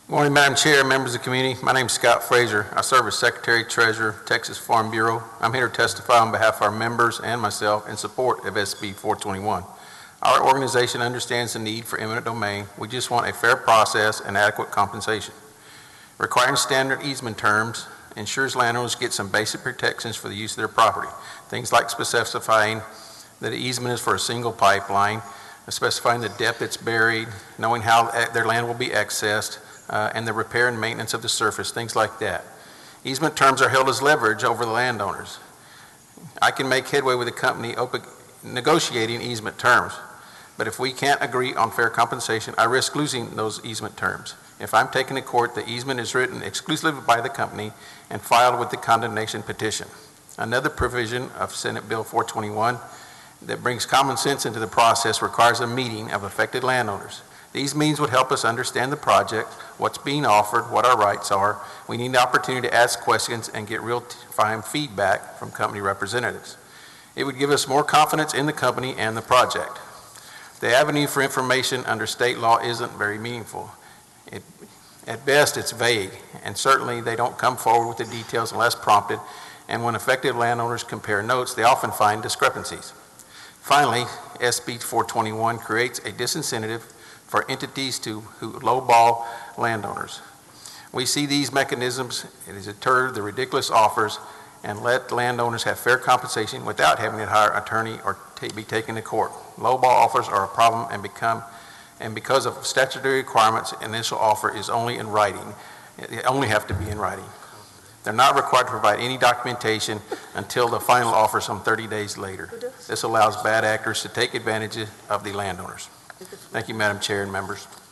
Good morning, Madam Chair, members of the community. My name is Scott Fraser. I serve as Secretary Treasurer, Texas Farm Bureau. I'm here to testify on behalf of our members and myself in support of SB 421. Our organization understands the need for eminent domain. We just want a fair process and adequate compensation. Requiring standard easement terms ensures landowners get some basic protections for the use of their property. Things like specifying that the easement is for a single pipeline, specifying the depth it's buried, knowing how their land will be accessed, and the repair and maintenance of the surface, things like that. Easement terms are held as leverage over the landowners. I can make headway with the company negotiating easement terms, but if we can't agree on fair compensation, I risk losing those easement terms. If I'm taken to court, the easement is written exclusively by the company and filed with the condemnation petition. Another provision of Senate Bill 421 that brings common sense into the process requires a meeting of affected landowners. These meetings would help us understand the project, what's being offered, what our rights are. We need the opportunity to ask questions and get real-time feedback from company representatives. It would give us more confidence in the company and the project. The avenue for information under state law isn't very meaningful. At best, it's vague, and certainly they don't come forward with the details unless prompted, and when affected landowners compare notes, they often find discrepancies. Finally, SB 421 creates a disincentive for entities who lowball landowners. We see these mechanisms as deter the ridiculous offers and let landowners have fair compensation without having to hire an attorney or be taken to court. Lowball offers are a problem and because of statutory requirements, initial offer is only in writing. They only have to be in writing. They're not required to provide any documentation until the final offer some 30 days later. This allows bad actors to take advantage of the landowners. Thank you, Madam Chair and members.